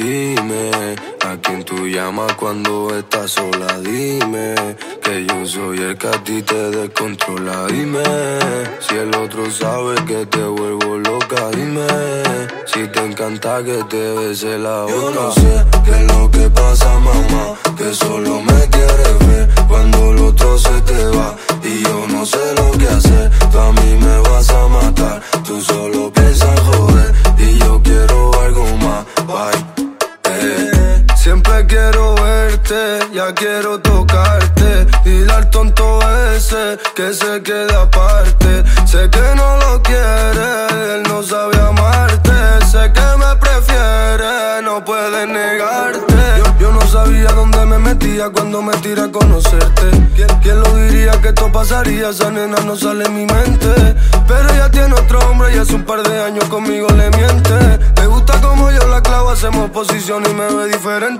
Dime, ¿a quién tú llamas cuando estás sola? Dime, que yo soy el que a ti te descontrola. Dime, si el otro sabe que te vuelvo loca. Dime, si te encanta que te bese la boca. Yo no sé qué es lo que pasa, mamá, que solo me quieres ver cuando el otro se te va. Y yo no sé lo que hacer, tú a mí me vas a matar. Tú solo piensas joder y yo quiero algo más. Bye. Siempre quiero verte, ya quiero tocarte. Dile al tonto ese que se quede aparte. Sé que no lo quiere, él no sabe amarte. Sé que me prefiere, no puede negarte. Yo no sabía dónde me metía cuando me tiré a conocerte. ¿Quién lo diría que esto pasaría? Esa nena no sale en mi mente. Pero ella tiene otro hombre y hace un par de años conmigo le miente. Me gusta como yo la clavo, hacemos posición y me ve diferente.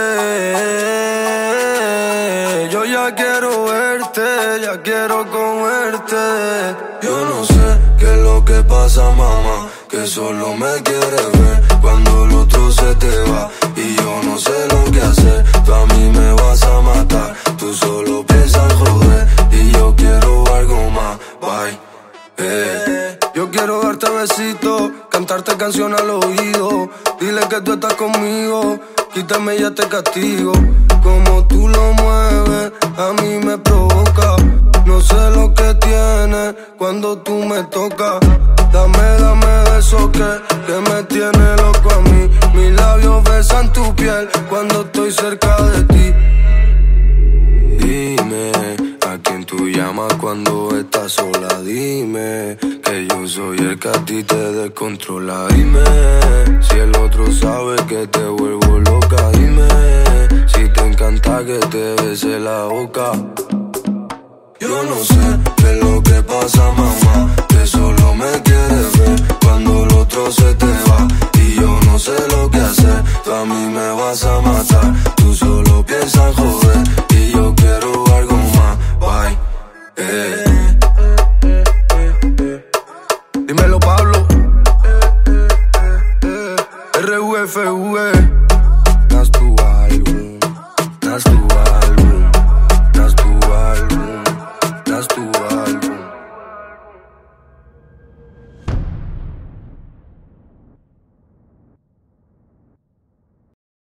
Yo ya quiero verte, ya quiero comerte. Yo no sé qué es lo que pasa, mamá, que solo me quieres ver cuando el otro se te va. Y yo no sé lo que hacer, tú a mí me vas a matar. Tú solo piensas joder y yo quiero algo más. Bye. Yo quiero darte besitos, cantarte canción al oído. Dile que tú estás conmigo, quítame ya te castigo. Como tú lo mueves, a mí me provoca. No sé lo que tienes cuando tú me tocas. Dame eso que me tiene loco a mí. Mis labios besan tu piel cuando estoy cerca de ti. Dime, ¿a quién tú llamas cuando estás sola? Dime, que yo soy el que a ti te descontrola. Dime, si el otro sabe que te vuelvo loca. Dime, si te encanta que te bese la boca. Yo no sé qué es lo que pasa, mamá, que solo me quieres ver cuando el otro se te va. Y yo no sé lo que hacer, tú a mí me vas a matar. Tú solo piensas joder y yo quiero algo más. Bye. Dímelo, Pablo. RUFV.